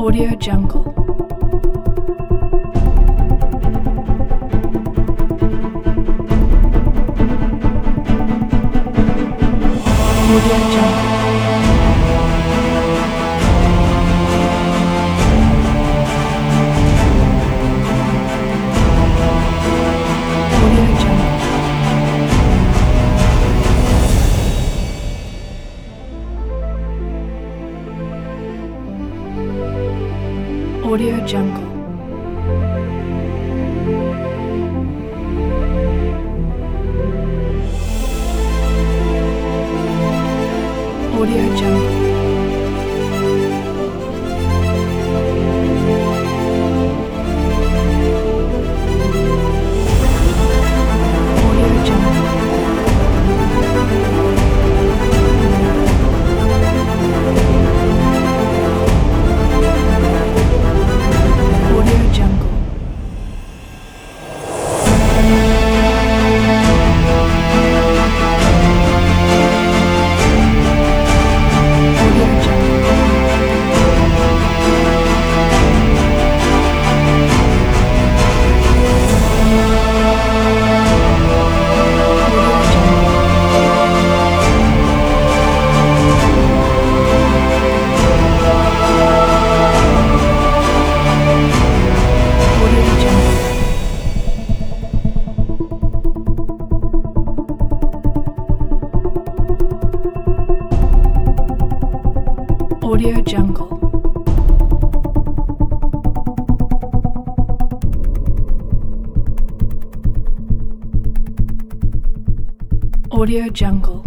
Audio Jungle. Audio Jungle. Audio Jungle. Audio Jungle. Audio Jungle. Audio Jungle. Audio Jungle. Audio Jungle. Audio Jungle. Audio Jungle. Audio Jungle. Audio Jungle.